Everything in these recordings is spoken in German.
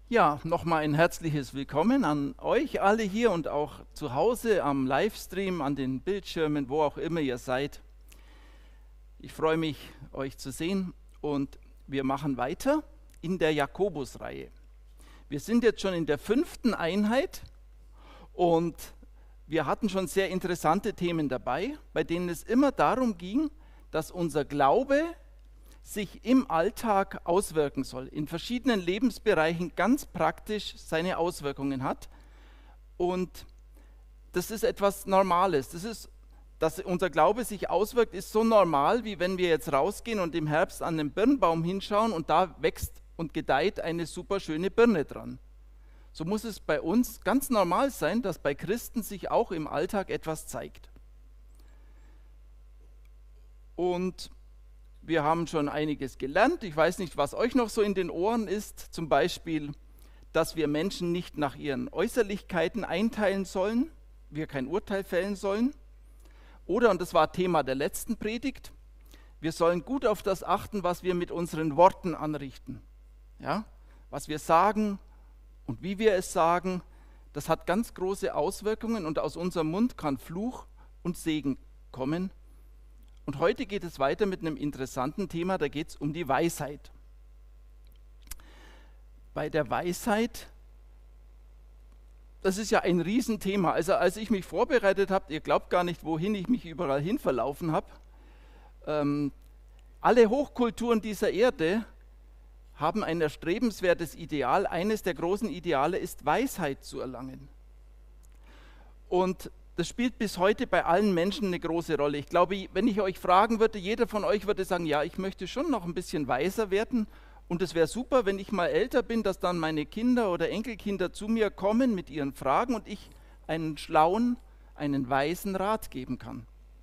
Ja, nochmal ein herzliches Willkommen an euch alle hier und auch zu Hause am Livestream, an den Bildschirmen, wo auch immer ihr seid. Ich freue mich, euch zu sehen und wir machen weiter in der Jakobus-Reihe. Wir sind jetzt schon in der 5. Einheit und wir hatten schon sehr interessante Themen dabei, bei denen es immer darum ging, dass unser Glaube sich im Alltag auswirken soll, in verschiedenen Lebensbereichen ganz praktisch seine Auswirkungen hat. Und das ist etwas Normales. Dass unser Glaube sich auswirkt, ist so normal, wie wenn wir jetzt rausgehen und im Herbst an den Birnbaum hinschauen und da wächst und gedeiht eine super schöne Birne dran. So muss es bei uns ganz normal sein, dass bei Christen sich auch im Alltag etwas zeigt. Und wir haben schon einiges gelernt. Ich weiß nicht, was euch noch so in den Ohren ist. Zum Beispiel, dass wir Menschen nicht nach ihren Äußerlichkeiten einteilen sollen, wir kein Urteil fällen sollen. Oder, und das war Thema der letzten Predigt, wir sollen gut auf das achten, was wir mit unseren Worten anrichten. Ja? Was wir sagen und wie wir es sagen, das hat ganz große Auswirkungen und aus unserem Mund kann Fluch und Segen kommen. Und heute geht es weiter mit einem interessanten Thema, da geht es um die Weisheit. Bei der Weisheit, das ist ja ein Riesenthema. Also als ich mich vorbereitet habe, ihr glaubt gar nicht, wohin ich mich überall hin verlaufen habe. Alle Hochkulturen dieser Erde haben ein erstrebenswertes Ideal. Eines der großen Ideale ist, Weisheit zu erlangen. Und das spielt bis heute bei allen Menschen eine große Rolle. Ich glaube, wenn ich euch fragen würde, jeder von euch würde sagen, ja, ich möchte schon noch ein bisschen weiser werden und es wäre super, wenn ich mal älter bin, dass dann meine Kinder oder Enkelkinder zu mir kommen mit ihren Fragen und ich einen schlauen, einen weisen Rat geben kann.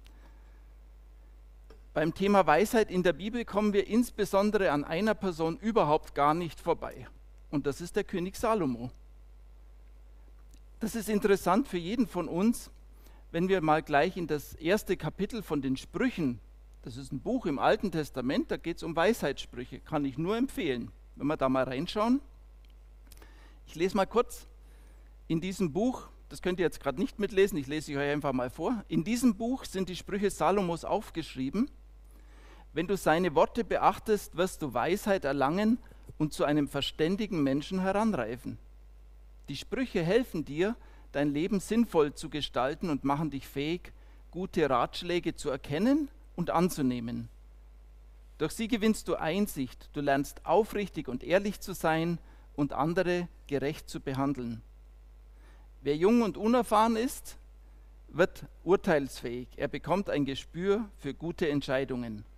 Beim Thema Weisheit in der Bibel kommen wir insbesondere an einer Person überhaupt gar nicht vorbei und das ist der König Salomo. Das ist interessant für jeden von uns. Wenn wir mal gleich in das erste Kapitel von den Sprüchen, das ist ein Buch im Alten Testament, da geht es um Weisheitssprüche, kann ich nur empfehlen, wenn wir da mal reinschauen. Ich lese mal kurz in diesem Buch, das könnt ihr jetzt gerade nicht mitlesen, ich lese euch einfach mal vor. In diesem Buch sind die Sprüche Salomos aufgeschrieben. Wenn du seine Worte beachtest, wirst du Weisheit erlangen und zu einem verständigen Menschen heranreifen. Die Sprüche helfen dir, dein Leben sinnvoll zu gestalten und machen dich fähig, gute Ratschläge zu erkennen und anzunehmen. Durch sie gewinnst du Einsicht, du lernst aufrichtig und ehrlich zu sein und andere gerecht zu behandeln. Wer jung und unerfahren ist, wird urteilsfähig. Er bekommt ein Gespür für gute Entscheidungen.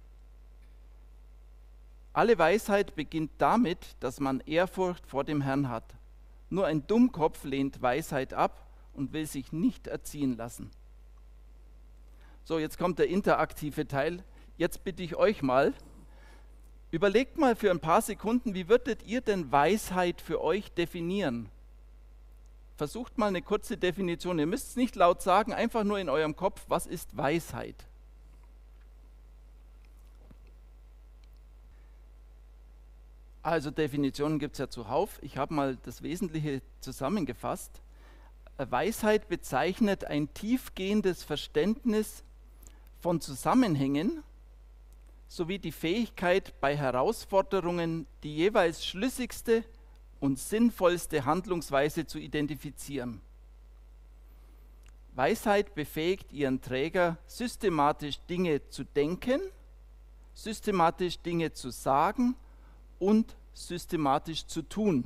Alle Weisheit beginnt damit, dass man Ehrfurcht vor dem Herrn hat. Nur ein Dummkopf lehnt Weisheit ab und will sich nicht erziehen lassen. So, jetzt kommt der interaktive Teil. Jetzt bitte ich euch mal, überlegt mal für ein paar Sekunden, wie würdet ihr denn Weisheit für euch definieren? Versucht mal eine kurze Definition. Ihr müsst es nicht laut sagen, einfach nur in eurem Kopf, was ist Weisheit? Also Definitionen gibt es ja zuhauf. Ich habe mal das Wesentliche zusammengefasst. Weisheit bezeichnet ein tiefgehendes Verständnis von Zusammenhängen sowie die Fähigkeit, bei Herausforderungen die jeweils schlüssigste und sinnvollste Handlungsweise zu identifizieren. Weisheit befähigt ihren Träger, systematisch Dinge zu denken, systematisch Dinge zu sagen und systematisch zu tun.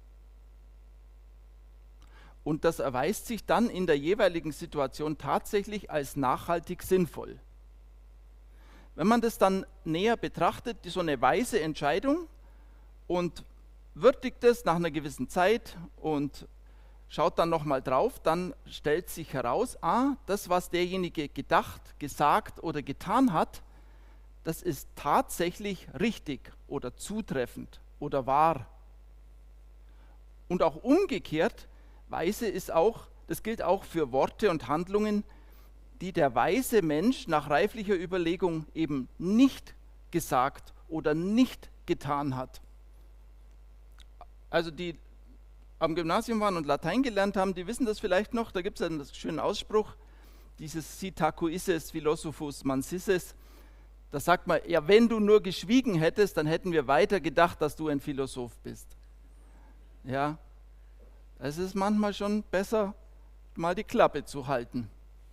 Und das erweist sich dann in der jeweiligen Situation tatsächlich als nachhaltig sinnvoll. Wenn man das dann näher betrachtet, so eine weise Entscheidung und würdigt es nach einer gewissen Zeit und schaut dann nochmal drauf, dann stellt sich heraus, das, was derjenige gedacht, gesagt oder getan hat, das ist tatsächlich richtig oder zutreffend oder wahr. Und auch umgekehrt, weise ist auch, das gilt auch für Worte und Handlungen, die der weise Mensch nach reiflicher Überlegung eben nicht gesagt oder nicht getan hat. Also die am Gymnasium waren und Latein gelernt haben, die wissen das vielleicht noch. Da gibt es einen schönen Ausspruch, dieses Sitacuisses philosophus mansises. Da sagt man, ja, wenn du nur geschwiegen hättest, dann hätten wir weiter gedacht, dass du ein Philosoph bist. Ja, es ist manchmal schon besser, mal die Klappe zu halten.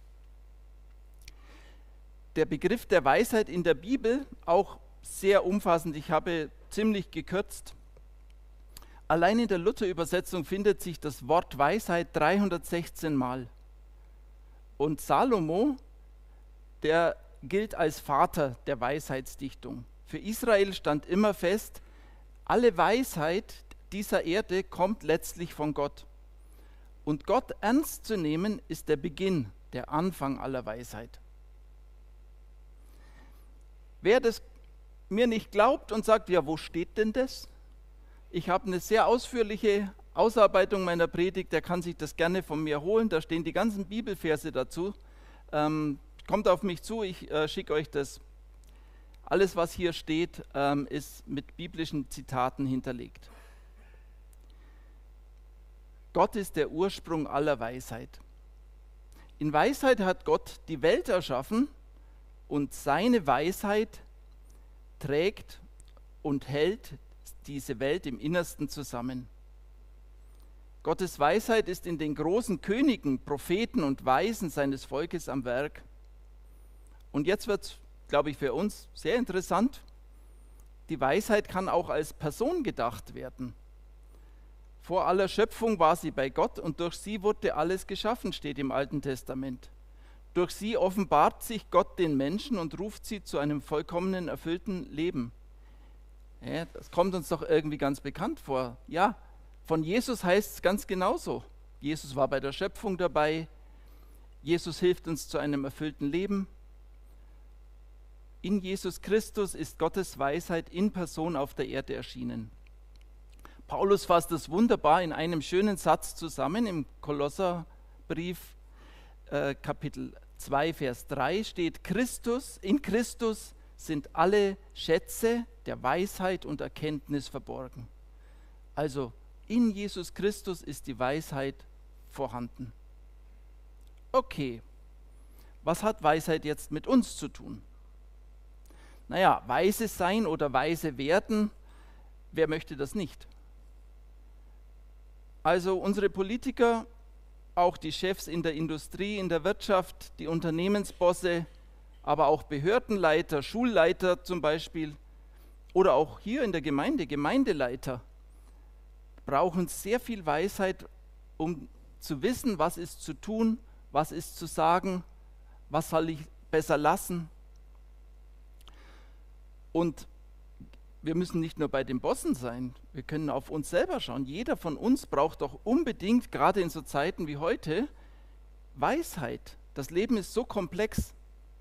Der Begriff der Weisheit in der Bibel, auch sehr umfassend, ich habe ziemlich gekürzt. Allein in der Luther-Übersetzung findet sich das Wort Weisheit 316 Mal. Und Salomo, der gilt als Vater der Weisheitsdichtung. Für Israel stand immer fest, alle Weisheit dieser Erde kommt letztlich von Gott. Und Gott ernst zu nehmen, ist der Beginn, der Anfang aller Weisheit. Wer das mir nicht glaubt und sagt, ja, wo steht denn das? Ich habe eine sehr ausführliche Ausarbeitung meiner Predigt, der kann sich das gerne von mir holen, da stehen die ganzen Bibelverse dazu. Kommt auf mich zu, ich schicke euch das. Alles, was hier steht, ist mit biblischen Zitaten hinterlegt. Gott ist der Ursprung aller Weisheit. In Weisheit hat Gott die Welt erschaffen und seine Weisheit trägt und hält diese Welt im Innersten zusammen. Gottes Weisheit ist in den großen Königen, Propheten und Weisen seines Volkes am Werk. Und jetzt wird es, glaube ich, für uns sehr interessant. Die Weisheit kann auch als Person gedacht werden. Vor aller Schöpfung war sie bei Gott und durch sie wurde alles geschaffen, steht im Alten Testament. Durch sie offenbart sich Gott den Menschen und ruft sie zu einem vollkommenen, erfüllten Leben. Ja, das kommt uns doch irgendwie ganz bekannt vor. Ja, von Jesus heißt es ganz genauso. Jesus war bei der Schöpfung dabei. Jesus hilft uns zu einem erfüllten Leben. In Jesus Christus ist Gottes Weisheit in Person auf der Erde erschienen. Paulus fasst das wunderbar in einem schönen Satz zusammen. Im Kolosserbrief Kapitel 2, Vers 3 steht, in Christus sind alle Schätze der Weisheit und Erkenntnis verborgen. Also in Jesus Christus ist die Weisheit vorhanden. Okay, was hat Weisheit jetzt mit uns zu tun? Naja, weise sein oder weise werden, wer möchte das nicht? Also unsere Politiker, auch die Chefs in der Industrie, in der Wirtschaft, die Unternehmensbosse, aber auch Behördenleiter, Schulleiter zum Beispiel oder auch hier in der Gemeinde, Gemeindeleiter, brauchen sehr viel Weisheit, um zu wissen, was ist zu tun, was ist zu sagen, was soll ich besser lassen. Und wir müssen nicht nur bei den Bossen sein, wir können auf uns selber schauen. Jeder von uns braucht doch unbedingt, gerade in so Zeiten wie heute, Weisheit. Das Leben ist so komplex.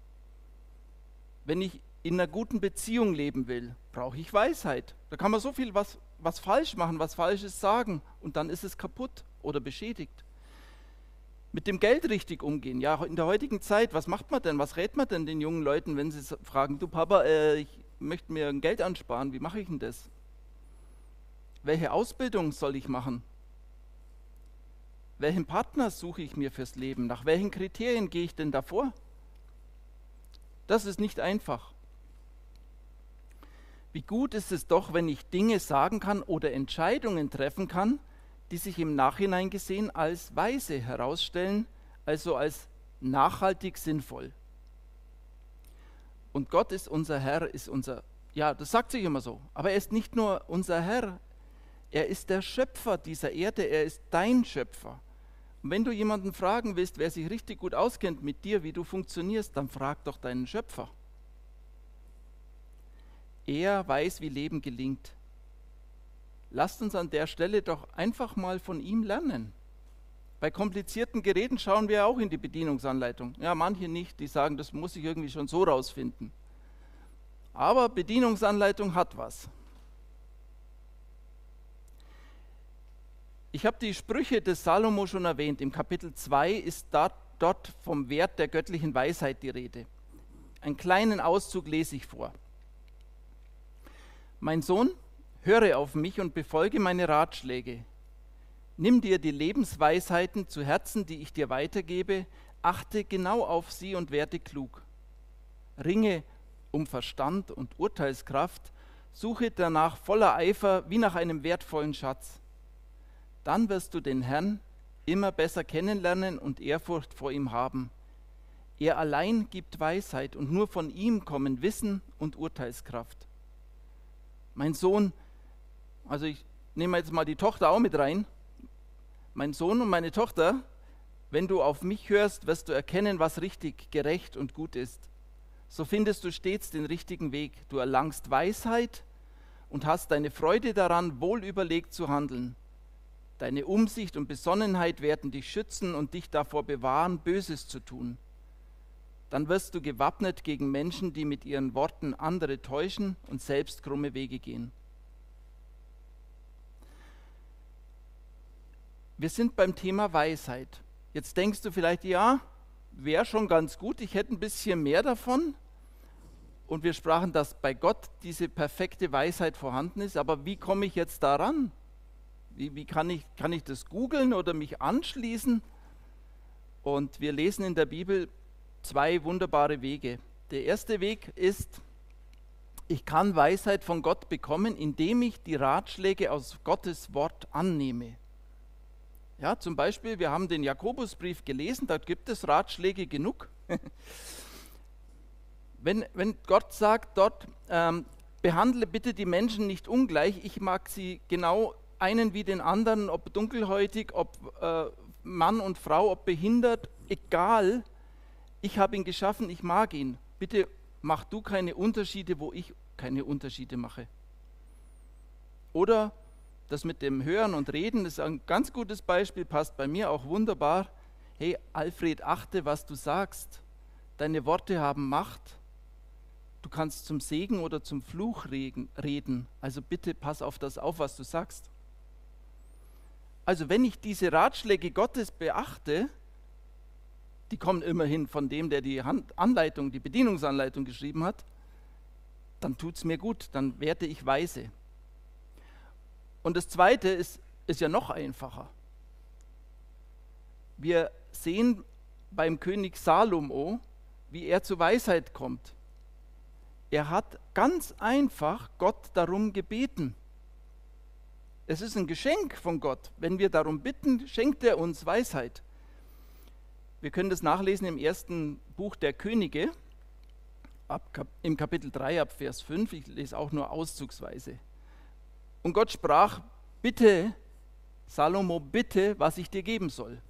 Wenn ich in einer guten Beziehung leben will, brauche ich Weisheit. Da kann man so viel was falsch machen, was Falsches sagen und dann ist es kaputt oder beschädigt. Mit dem Geld richtig umgehen. Ja, in der heutigen Zeit, was macht man denn? Was rät man denn den jungen Leuten, wenn sie fragen, du Papa, ich möchte mir ein Geld ansparen, wie mache ich denn das? Welche Ausbildung soll ich machen? Welchen Partner suche ich mir fürs Leben? Nach welchen Kriterien gehe ich denn davor? Das ist nicht einfach. Wie gut ist es doch, wenn ich Dinge sagen kann oder Entscheidungen treffen kann, die sich im Nachhinein gesehen als weise herausstellen, also als nachhaltig sinnvoll. Und Gott ist unser Herr, ja, das sagt sich immer so, aber er ist nicht nur unser Herr, er ist der Schöpfer dieser Erde, er ist dein Schöpfer. Und wenn du jemanden fragen willst, wer sich richtig gut auskennt mit dir, wie du funktionierst, dann frag doch deinen Schöpfer. Er weiß, wie Leben gelingt. Lasst uns an der Stelle doch einfach mal von ihm lernen. Bei komplizierten Geräten schauen wir auch in die Bedienungsanleitung. Ja, manche nicht, die sagen, das muss ich irgendwie schon so rausfinden. Aber Bedienungsanleitung hat was. Ich habe die Sprüche des Salomo schon erwähnt. Im Kapitel 2 ist dort vom Wert der göttlichen Weisheit die Rede. Einen kleinen Auszug lese ich vor. Mein Sohn, höre auf mich und befolge meine Ratschläge. Nimm dir die Lebensweisheiten zu Herzen, die ich dir weitergebe, achte genau auf sie und werde klug. Ringe um Verstand und Urteilskraft, suche danach voller Eifer wie nach einem wertvollen Schatz. Dann wirst du den Herrn immer besser kennenlernen und Ehrfurcht vor ihm haben. Er allein gibt Weisheit und nur von ihm kommen Wissen und Urteilskraft. Mein Sohn, also ich nehme jetzt mal die Tochter auch mit rein. Mein Sohn und meine Tochter, wenn du auf mich hörst, wirst du erkennen, was richtig, gerecht und gut ist. So findest du stets den richtigen Weg. Du erlangst Weisheit und hast deine Freude daran, wohlüberlegt zu handeln. Deine Umsicht und Besonnenheit werden dich schützen und dich davor bewahren, Böses zu tun. Dann wirst du gewappnet gegen Menschen, die mit ihren Worten andere täuschen und selbst krumme Wege gehen. Wir sind beim Thema Weisheit. Jetzt denkst du vielleicht, ja, wäre schon ganz gut, ich hätte ein bisschen mehr davon. Und wir sprachen, dass bei Gott diese perfekte Weisheit vorhanden ist. Aber wie komme ich jetzt daran? Wie kann ich das googeln oder mich anschließen? Und wir lesen in der Bibel 2 wunderbare Wege. Der erste Weg ist, ich kann Weisheit von Gott bekommen, indem ich die Ratschläge aus Gottes Wort annehme. Ja, zum Beispiel, wir haben den Jakobusbrief gelesen, da gibt es Ratschläge genug. Wenn Gott sagt dort, behandle bitte die Menschen nicht ungleich, ich mag sie genau einen wie den anderen, ob dunkelhäutig, ob Mann und Frau, ob behindert, egal, ich habe ihn geschaffen, ich mag ihn. Bitte mach du keine Unterschiede, wo ich keine Unterschiede mache. Oder das mit dem Hören und Reden, das ist ein ganz gutes Beispiel, passt bei mir auch wunderbar. Hey Alfred, achte, was du sagst. Deine Worte haben Macht. Du kannst zum Segen oder zum Fluch reden. Also bitte pass auf das auf, was du sagst. Also wenn ich diese Ratschläge Gottes beachte, die kommen immerhin von dem, der die Anleitung, die Bedienungsanleitung geschrieben hat, dann tut es mir gut, dann werde ich weise. Und das Zweite ist ja noch einfacher. Wir sehen beim König Salomo, wie er zur Weisheit kommt. Er hat ganz einfach Gott darum gebeten. Es ist ein Geschenk von Gott. Wenn wir darum bitten, schenkt er uns Weisheit. Wir können das nachlesen im ersten Buch der Könige, im Kapitel 3 ab Vers 5. Ich lese auch nur auszugsweise. Und Gott sprach, bitte, Salomo, bitte, was ich dir geben soll.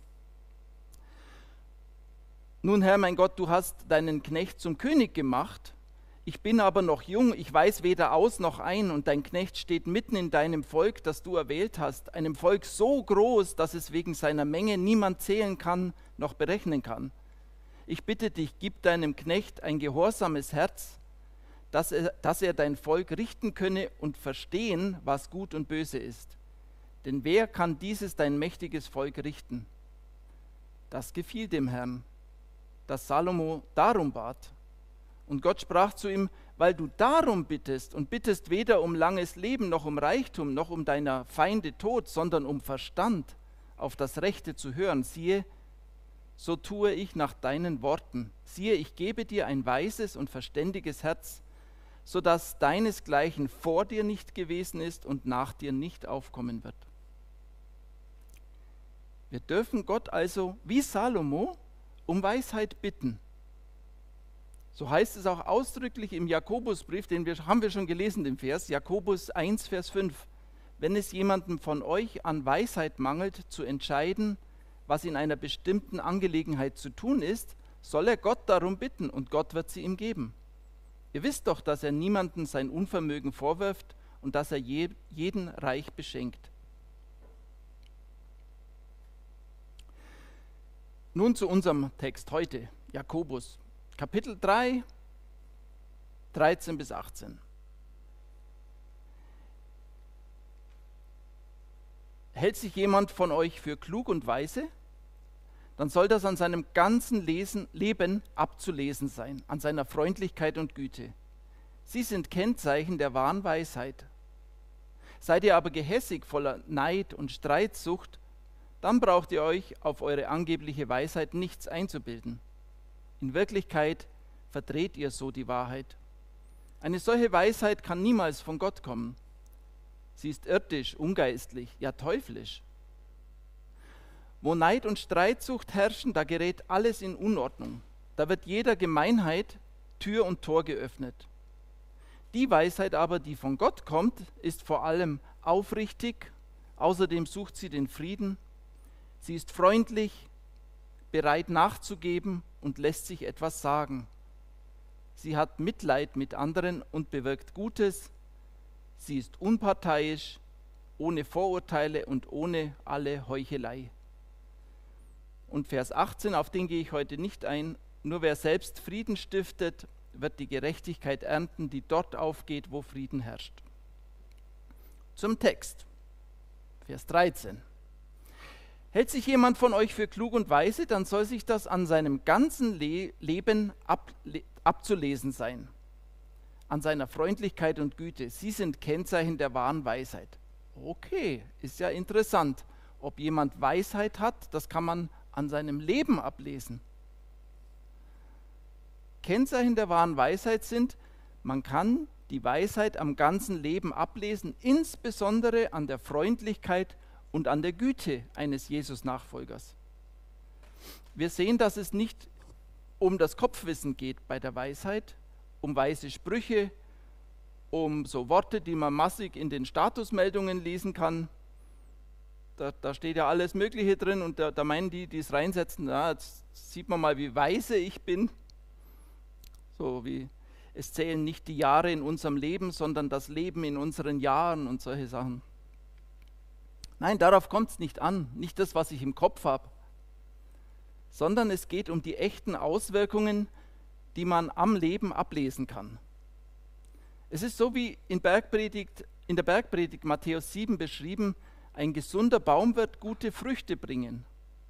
Nun, Herr, mein Gott, du hast deinen Knecht zum König gemacht. Ich bin aber noch jung, ich weiß weder aus noch ein, und dein Knecht steht mitten in deinem Volk, das du erwählt hast, einem Volk so groß, dass es wegen seiner Menge niemand zählen kann, noch berechnen kann. Ich bitte dich, gib deinem Knecht ein gehorsames Herz, dass er dein Volk richten könne und verstehen, was gut und böse ist. Denn wer kann dieses dein mächtiges Volk richten? Das gefiel dem Herrn, dass Salomo darum bat. Und Gott sprach zu ihm, weil du darum bittest und bittest weder um langes Leben, noch um Reichtum, noch um deiner Feinde Tod, sondern um Verstand, auf das Rechte zu hören. Siehe, so tue ich nach deinen Worten. Siehe, ich gebe dir ein weises und verständiges Herz, so dass deinesgleichen vor dir nicht gewesen ist und nach dir nicht aufkommen wird. Wir dürfen Gott also, wie Salomo, um Weisheit bitten. So heißt es auch ausdrücklich im Jakobusbrief, haben wir schon gelesen, den Vers, Jakobus 1, Vers 5. Wenn es jemandem von euch an Weisheit mangelt, zu entscheiden, was in einer bestimmten Angelegenheit zu tun ist, soll er Gott darum bitten und Gott wird sie ihm geben. Ihr wisst doch, dass er niemandem sein Unvermögen vorwirft und dass er jeden reich beschenkt. Nun zu unserem Text heute, Jakobus, Kapitel 3, 13 bis 18. Hält sich jemand von euch für klug und weise? Dann soll das an seinem ganzen Leben abzulesen sein, an seiner Freundlichkeit und Güte. Sie sind Kennzeichen der wahren Weisheit. Seid ihr aber gehässig, voller Neid und Streitsucht, dann braucht ihr euch auf eure angebliche Weisheit nichts einzubilden. In Wirklichkeit verdreht ihr so die Wahrheit. Eine solche Weisheit kann niemals von Gott kommen. Sie ist irdisch, ungeistlich, ja teuflisch. Wo Neid und Streitsucht herrschen, da gerät alles in Unordnung. Da wird jeder Gemeinheit Tür und Tor geöffnet. Die Weisheit aber, die von Gott kommt, ist vor allem aufrichtig, außerdem sucht sie den Frieden, sie ist freundlich, bereit nachzugeben und lässt sich etwas sagen. Sie hat Mitleid mit anderen und bewirkt Gutes, sie ist unparteiisch, ohne Vorurteile und ohne alle Heuchelei. Und Vers 18, auf den gehe ich heute nicht ein, nur wer selbst Frieden stiftet, wird die Gerechtigkeit ernten, die dort aufgeht, wo Frieden herrscht. Zum Text, Vers 13. Hält sich jemand von euch für klug und weise, dann soll sich das an seinem ganzen Leben abzulesen sein, an seiner Freundlichkeit und Güte. Sie sind Kennzeichen der wahren Weisheit. Okay, ist ja interessant. Ob jemand Weisheit hat, das kann man an seinem Leben ablesen. Kennzeichen der wahren Weisheit sind, man kann die Weisheit am ganzen Leben ablesen, insbesondere an der Freundlichkeit und an der Güte eines Jesus-Nachfolgers. Wir sehen, dass es nicht um das Kopfwissen geht bei der Weisheit, um weise Sprüche, um so Worte, die man massig in den Statusmeldungen lesen kann. Da steht ja alles Mögliche drin und da meinen die es reinsetzen, ja, jetzt sieht man mal, wie weise ich bin. So wie es zählen nicht die Jahre in unserem Leben, sondern das Leben in unseren Jahren und solche Sachen. Nein, darauf kommt es nicht an, nicht das, was ich im Kopf habe, sondern es geht um die echten Auswirkungen, die man am Leben ablesen kann. Es ist so wie in der Bergpredigt Matthäus 7 beschrieben, ein gesunder Baum wird gute Früchte bringen.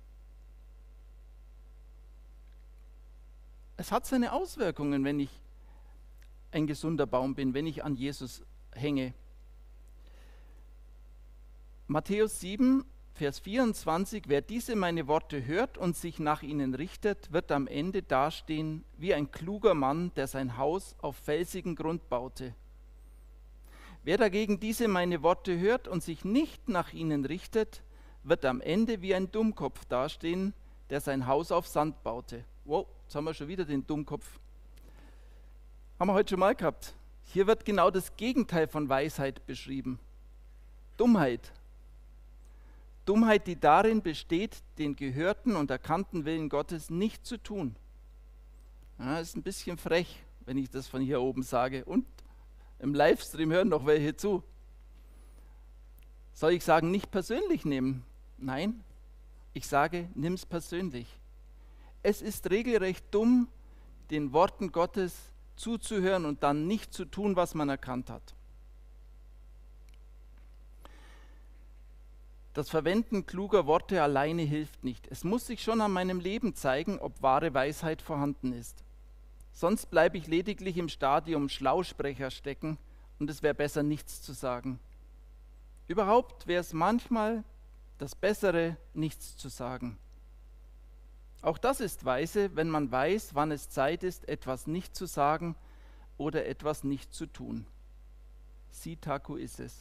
Es hat seine Auswirkungen, wenn ich ein gesunder Baum bin, wenn ich an Jesus hänge. Matthäus 7, Vers 24, wer diese meine Worte hört und sich nach ihnen richtet, wird am Ende dastehen wie ein kluger Mann, der sein Haus auf felsigen Grund baute. Wer dagegen diese meine Worte hört und sich nicht nach ihnen richtet, wird am Ende wie ein Dummkopf dastehen, der sein Haus auf Sand baute. Wow, jetzt haben wir schon wieder den Dummkopf. Haben wir heute schon mal gehabt. Hier wird genau das Gegenteil von Weisheit beschrieben. Dummheit. Dummheit, die darin besteht, den gehörten und erkannten Willen Gottes nicht zu tun. Ja, ist ein bisschen frech, wenn ich das von hier oben sage. Und im Livestream hören noch welche zu. Soll ich sagen, nicht persönlich nehmen? Nein, ich sage, nimm es persönlich. Es ist regelrecht dumm, den Worten Gottes zuzuhören und dann nicht zu tun, was man erkannt hat. Das Verwenden kluger Worte alleine hilft nicht. Es muss sich schon an meinem Leben zeigen, ob wahre Weisheit vorhanden ist. Sonst bleibe ich lediglich im Stadium Schlausprecher stecken und es wäre besser, nichts zu sagen. Überhaupt wäre es manchmal das Bessere, nichts zu sagen. Auch das ist weise, wenn man weiß, wann es Zeit ist, etwas nicht zu sagen oder etwas nicht zu tun. Sitaku ist es.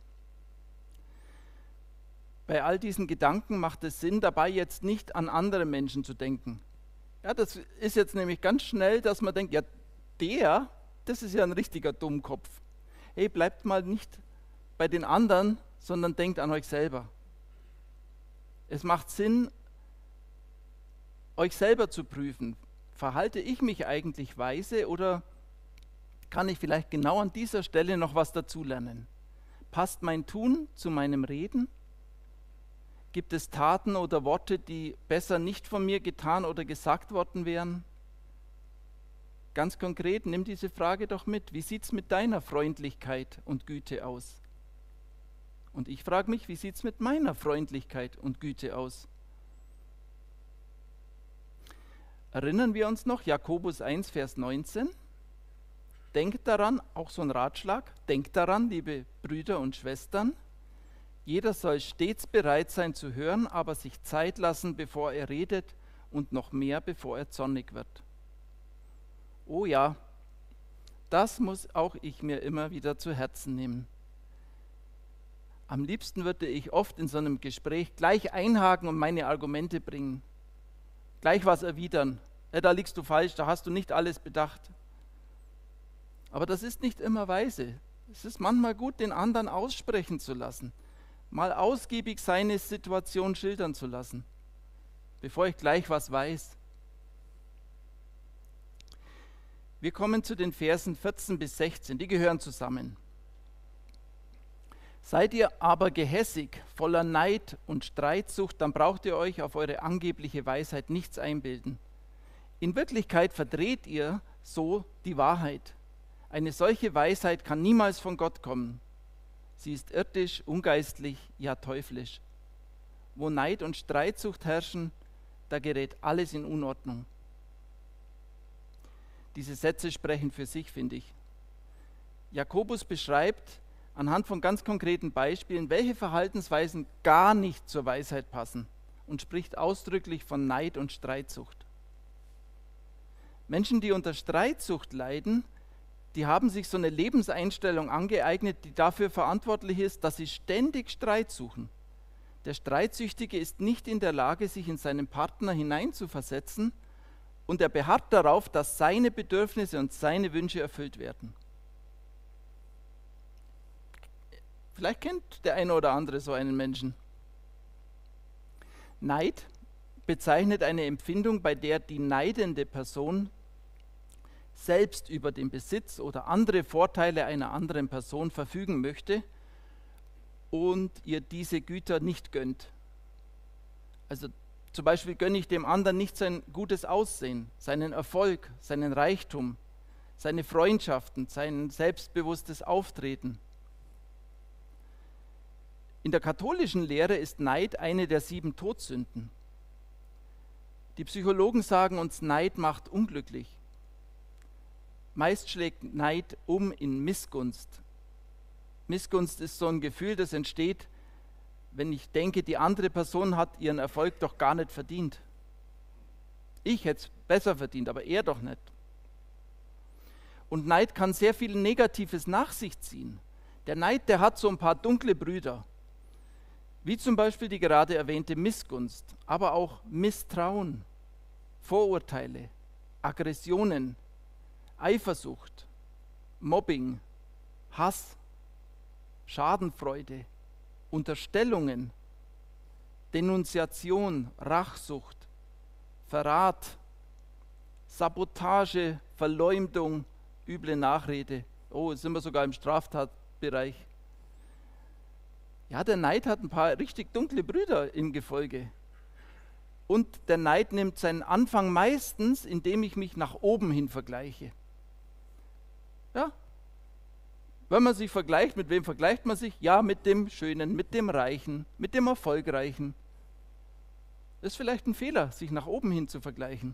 Bei all diesen Gedanken macht es Sinn, dabei jetzt nicht an andere Menschen zu denken. Ja, das ist jetzt nämlich ganz schnell, dass man denkt, ja, das ist ja ein richtiger Dummkopf. Hey, bleibt mal nicht bei den anderen, sondern denkt an euch selber. Es macht Sinn, euch selber zu prüfen. Verhalte ich mich eigentlich weise oder kann ich vielleicht genau an dieser Stelle noch was dazulernen? Passt mein Tun zu meinem Reden? Gibt es Taten oder Worte, die besser nicht von mir getan oder gesagt worden wären? Ganz konkret, nimm diese Frage doch mit. Wie sieht es mit deiner Freundlichkeit und Güte aus? Und ich frage mich, wie sieht es mit meiner Freundlichkeit und Güte aus? Erinnern wir uns noch, Jakobus 1, Vers 19? Denkt daran, auch so ein Ratschlag, denkt daran, liebe Brüder und Schwestern, Jeder soll stets bereit sein zu hören, aber sich Zeit lassen, bevor er redet, und noch mehr, bevor er zornig wird. Oh ja, das muss auch ich mir immer wieder zu Herzen nehmen. Am liebsten würde ich oft in so einem Gespräch gleich einhaken und meine Argumente bringen. Gleich was erwidern. Da liegst du falsch, da hast du nicht alles bedacht. Aber das ist nicht immer weise. Es ist manchmal gut, den anderen aussprechen zu lassen, mal ausgiebig seine Situation schildern zu lassen, bevor ich gleich was weiß. Wir kommen zu den Versen 14 bis 16, die gehören zusammen. Seid ihr aber gehässig, voller Neid und Streitsucht, dann braucht ihr euch auf eure angebliche Weisheit nichts einbilden. In Wirklichkeit verdreht ihr so die Wahrheit. Eine solche Weisheit kann niemals von Gott kommen. Sie ist irdisch, ungeistlich, ja teuflisch. Wo Neid und Streitsucht herrschen, da gerät alles in Unordnung. Diese Sätze sprechen für sich, finde ich. Jakobus beschreibt anhand von ganz konkreten Beispielen, welche Verhaltensweisen gar nicht zur Weisheit passen und spricht ausdrücklich von Neid und Streitsucht. Menschen, die unter Streitsucht leiden, die haben sich so eine Lebenseinstellung angeeignet, die dafür verantwortlich ist, dass sie ständig Streit suchen. Der Streitsüchtige ist nicht in der Lage, sich in seinen Partner hineinzuversetzen, und er beharrt darauf, dass seine Bedürfnisse und seine Wünsche erfüllt werden. Vielleicht kennt der eine oder andere so einen Menschen. Neid bezeichnet eine Empfindung, bei der die neidende Person selbst über den Besitz oder andere Vorteile einer anderen Person verfügen möchte und ihr diese Güter nicht gönnt. Also zum Beispiel gönne ich dem anderen nicht sein gutes Aussehen, seinen Erfolg, seinen Reichtum, seine Freundschaften, sein selbstbewusstes Auftreten. In der katholischen Lehre ist Neid eine der 7 Todsünden. Die Psychologen sagen uns, Neid macht unglücklich. Meist schlägt Neid um in Missgunst. Missgunst ist so ein Gefühl, das entsteht, wenn ich denke, die andere Person hat ihren Erfolg doch gar nicht verdient. Ich hätte es besser verdient, aber er doch nicht. Und Neid kann sehr viel Negatives nach sich ziehen. Der Neid, der hat so ein paar dunkle Brüder, wie zum Beispiel die gerade erwähnte Missgunst, aber auch Misstrauen, Vorurteile, Aggressionen, Eifersucht, Mobbing, Hass, Schadenfreude, Unterstellungen, Denunziation, Rachsucht, Verrat, Sabotage, Verleumdung, üble Nachrede. Oh, jetzt sind wir sogar im Straftatbereich. Ja, der Neid hat ein paar richtig dunkle Brüder im Gefolge. Und der Neid nimmt seinen Anfang meistens, indem ich mich nach oben hin vergleiche. Ja, wenn man sich vergleicht, mit wem vergleicht man sich? Ja, mit dem Schönen, mit dem Reichen, mit dem Erfolgreichen. Das ist vielleicht ein Fehler, sich nach oben hin zu vergleichen.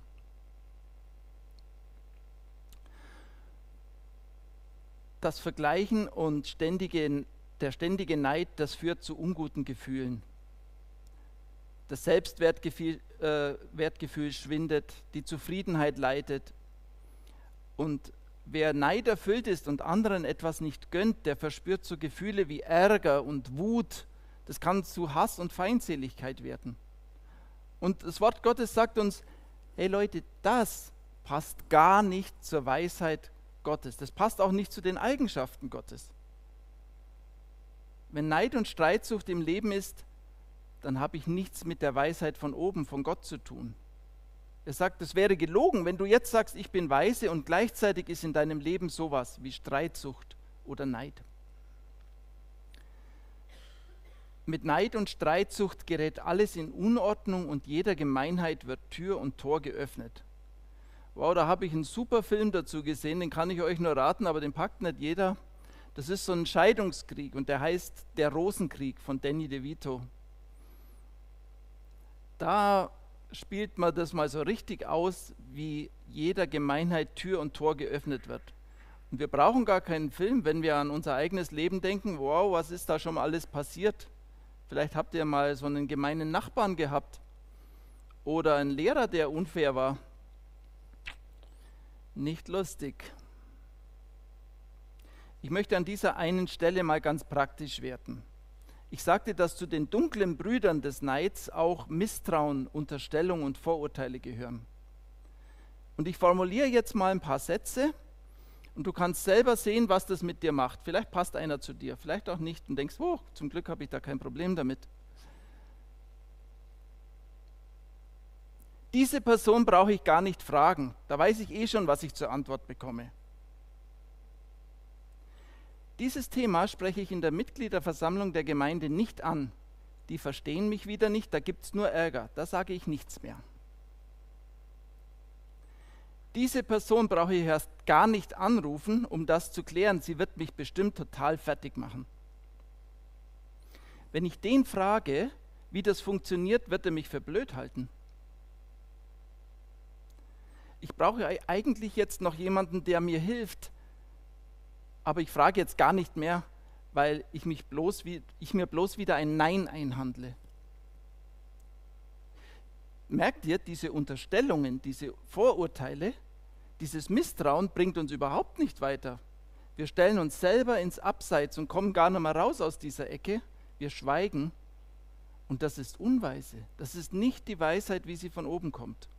Das Vergleichen und der ständige Neid, das führt zu unguten Gefühlen. Das Selbstwertgefühl schwindet, die Zufriedenheit leidet. Und wer neiderfüllt ist und anderen etwas nicht gönnt, der verspürt so Gefühle wie Ärger und Wut. Das kann zu Hass und Feindseligkeit werden. Und das Wort Gottes sagt uns, hey Leute, das passt gar nicht zur Weisheit Gottes. Das passt auch nicht zu den Eigenschaften Gottes. Wenn Neid und Streitsucht im Leben ist, dann habe ich nichts mit der Weisheit von oben, von Gott zu tun. Er sagt, es wäre gelogen, wenn du jetzt sagst, ich bin weise und gleichzeitig ist in deinem Leben sowas wie Streitsucht oder Neid. Mit Neid und Streitsucht gerät alles in Unordnung und jeder Gemeinheit wird Tür und Tor geöffnet. Wow, da habe ich einen super Film dazu gesehen, den kann ich euch nur raten, aber den packt nicht jeder. Das ist so ein Scheidungskrieg und der heißt Der Rosenkrieg von Danny DeVito. Da spielt man das mal so richtig aus, wie jeder Gemeinheit Tür und Tor geöffnet wird. Und wir brauchen gar keinen Film, wenn wir an unser eigenes Leben denken, wow, was ist da schon alles passiert? Vielleicht habt ihr mal so einen gemeinen Nachbarn gehabt oder einen Lehrer, der unfair war. Nicht lustig. Ich möchte an dieser einen Stelle mal ganz praktisch werden. Ich sagte, dass zu den dunklen Brüdern des Neids auch Misstrauen, Unterstellung und Vorurteile gehören. Und ich formuliere jetzt mal ein paar Sätze und du kannst selber sehen, was das mit dir macht. Vielleicht passt einer zu dir, vielleicht auch nicht und denkst, oh, zum Glück habe ich da kein Problem damit. Diese Person brauche ich gar nicht fragen, da weiß ich eh schon, was ich zur Antwort bekomme. Dieses Thema spreche ich in der Mitgliederversammlung der Gemeinde nicht an. Die verstehen mich wieder nicht, da gibt es nur Ärger, da sage ich nichts mehr. Diese Person brauche ich erst gar nicht anrufen, um das zu klären. Sie wird mich bestimmt total fertig machen. Wenn ich den frage, wie das funktioniert, wird er mich für blöd halten. Ich brauche eigentlich jetzt noch jemanden, der mir hilft, aber ich frage jetzt gar nicht mehr, weil ich mir bloß wieder ein Nein einhandle. Merkt ihr, diese Unterstellungen, diese Vorurteile, dieses Misstrauen bringt uns überhaupt nicht weiter. Wir stellen uns selber ins Abseits und kommen gar nicht mehr raus aus dieser Ecke. Wir schweigen und das ist unweise. Das ist nicht die Weisheit, wie sie von oben kommt.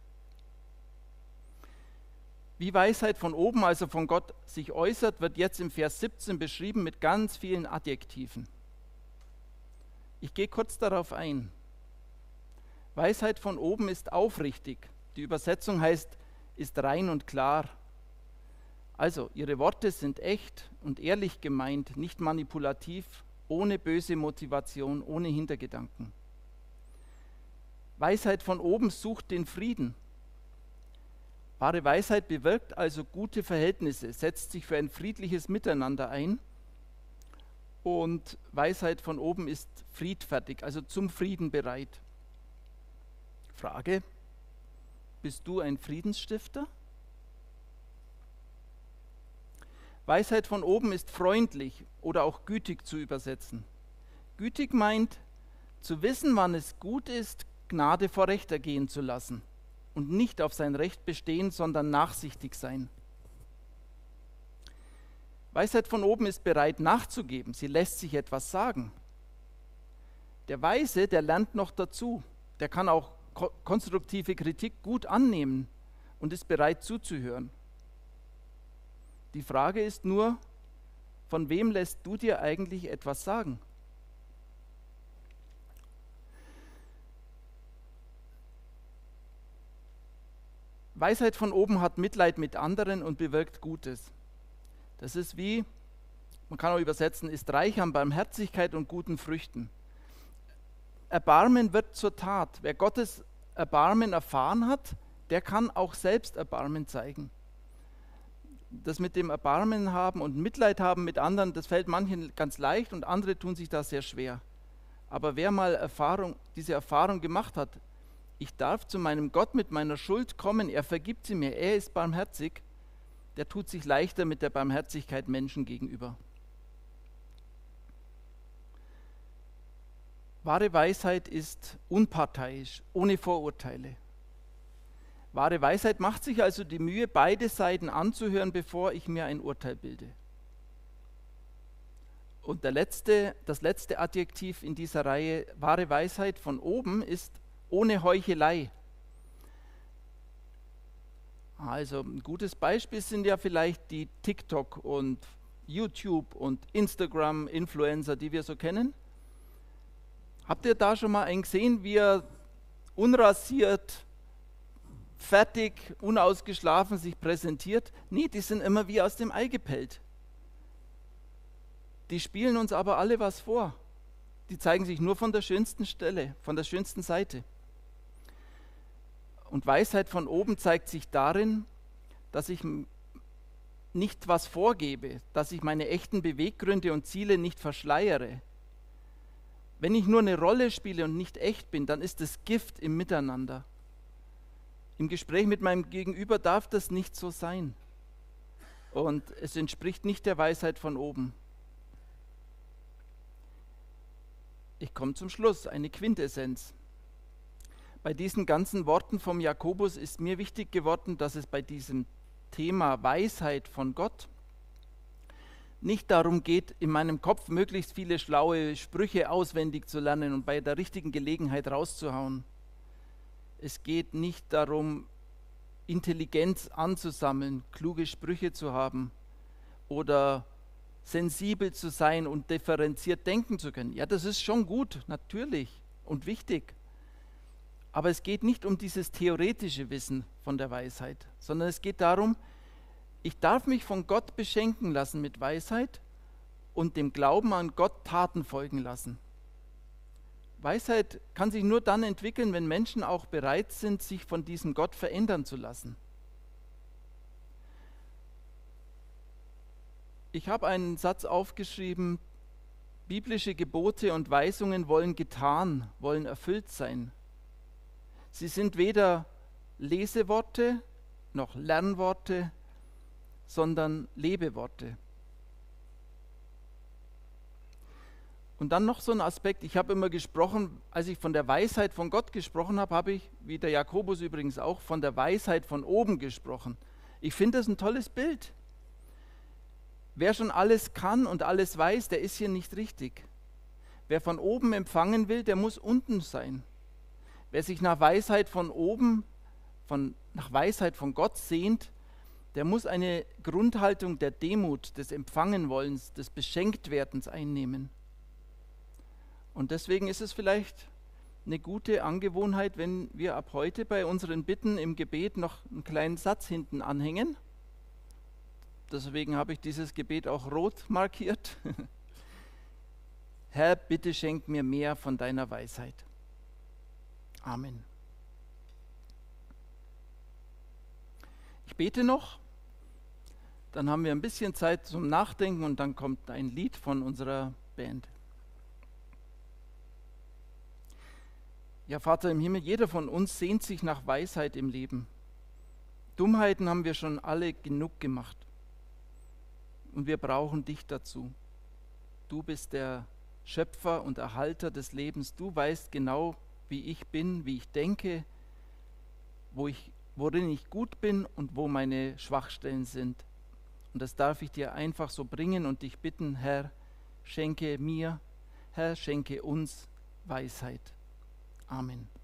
Wie Weisheit von oben, also von Gott, sich äußert, wird jetzt im Vers 17 beschrieben mit ganz vielen Adjektiven. Ich gehe kurz darauf ein. Weisheit von oben ist aufrichtig. Die Übersetzung heißt, ist rein und klar. Also, ihre Worte sind echt und ehrlich gemeint, nicht manipulativ, ohne böse Motivation, ohne Hintergedanken. Weisheit von oben sucht den Frieden. Wahre Weisheit bewirkt also gute Verhältnisse, setzt sich für ein friedliches Miteinander ein und Weisheit von oben ist friedfertig, also zum Frieden bereit. Frage, bist du ein Friedensstifter? Weisheit von oben ist freundlich oder auch gütig zu übersetzen. Gütig meint, zu wissen, wann es gut ist, Gnade vor Recht ergehen zu lassen und nicht auf sein Recht bestehen, sondern nachsichtig sein. Weisheit von oben ist bereit nachzugeben, sie lässt sich etwas sagen. Der Weise, der lernt noch dazu, der kann auch konstruktive Kritik gut annehmen und ist bereit zuzuhören. Die Frage ist nur, von wem lässt du dir eigentlich etwas sagen? Weisheit von oben hat Mitleid mit anderen und bewirkt Gutes. Das ist wie, man kann auch übersetzen, ist reich an Barmherzigkeit und guten Früchten. Erbarmen wird zur Tat. Wer Gottes Erbarmen erfahren hat, der kann auch selbst Erbarmen zeigen. Das mit dem Erbarmen haben und Mitleid haben mit anderen, das fällt manchen ganz leicht und andere tun sich da sehr schwer. Aber wer mal diese Erfahrung gemacht hat, ich darf zu meinem Gott mit meiner Schuld kommen, er vergibt sie mir, er ist barmherzig, der tut sich leichter mit der Barmherzigkeit Menschen gegenüber. Wahre Weisheit ist unparteiisch, ohne Vorurteile. Wahre Weisheit macht sich also die Mühe, beide Seiten anzuhören, bevor ich mir ein Urteil bilde. Und das letzte Adjektiv in dieser Reihe, wahre Weisheit von oben, ist ohne Heuchelei. Also ein gutes Beispiel sind ja vielleicht die TikTok und YouTube und Instagram-Influencer, die wir so kennen. Habt ihr da schon mal einen gesehen, wie er unrasiert, fertig, unausgeschlafen sich präsentiert? Nee, die sind immer wie aus dem Ei gepellt. Die spielen uns aber alle was vor. Die zeigen sich nur von der schönsten Stelle, von der schönsten Seite. Und Weisheit von oben zeigt sich darin, dass ich nicht was vorgebe, dass ich meine echten Beweggründe und Ziele nicht verschleiere. Wenn ich nur eine Rolle spiele und nicht echt bin, dann ist es Gift im Miteinander. Im Gespräch mit meinem Gegenüber darf das nicht so sein. Und es entspricht nicht der Weisheit von oben. Ich komme zum Schluss, eine Quintessenz. Bei diesen ganzen Worten vom Jakobus ist mir wichtig geworden, dass es bei diesem Thema Weisheit von Gott nicht darum geht, in meinem Kopf möglichst viele schlaue Sprüche auswendig zu lernen und bei der richtigen Gelegenheit rauszuhauen. Es geht nicht darum, Intelligenz anzusammeln, kluge Sprüche zu haben oder sensibel zu sein und differenziert denken zu können. Ja, das ist schon gut, natürlich und wichtig. Aber es geht nicht um dieses theoretische Wissen von der Weisheit, sondern es geht darum, ich darf mich von Gott beschenken lassen mit Weisheit und dem Glauben an Gott Taten folgen lassen. Weisheit kann sich nur dann entwickeln, wenn Menschen auch bereit sind, sich von diesem Gott verändern zu lassen. Ich habe einen Satz aufgeschrieben: Biblische Gebote und Weisungen wollen getan, wollen erfüllt sein. Sie sind weder Leseworte noch Lernworte, sondern Lebeworte. Und dann noch so ein Aspekt, ich habe immer gesprochen, als ich von der Weisheit von Gott gesprochen habe, habe ich, wie der Jakobus übrigens auch, von der Weisheit von oben gesprochen. Ich finde das ein tolles Bild. Wer schon alles kann und alles weiß, der ist hier nicht richtig. Wer von oben empfangen will, der muss unten sein. Wer sich nach Weisheit von oben, nach Weisheit von Gott sehnt, der muss eine Grundhaltung der Demut, des Empfangenwollens, des Beschenktwerdens einnehmen. Und deswegen ist es vielleicht eine gute Angewohnheit, wenn wir ab heute bei unseren Bitten im Gebet noch einen kleinen Satz hinten anhängen. Deswegen habe ich dieses Gebet auch rot markiert. Herr, bitte schenk mir mehr von deiner Weisheit. Amen. Ich bete noch, dann haben wir ein bisschen Zeit zum Nachdenken und dann kommt ein Lied von unserer Band. Ja, Vater im Himmel, jeder von uns sehnt sich nach Weisheit im Leben. Dummheiten haben wir schon alle genug gemacht. Und wir brauchen dich dazu. Du bist der Schöpfer und Erhalter des Lebens. Du weißt genau, wie ich bin, wie ich denke, worin ich gut bin und wo meine Schwachstellen sind. Und das darf ich dir einfach so bringen und dich bitten, Herr, schenke mir, Herr, schenke uns Weisheit. Amen.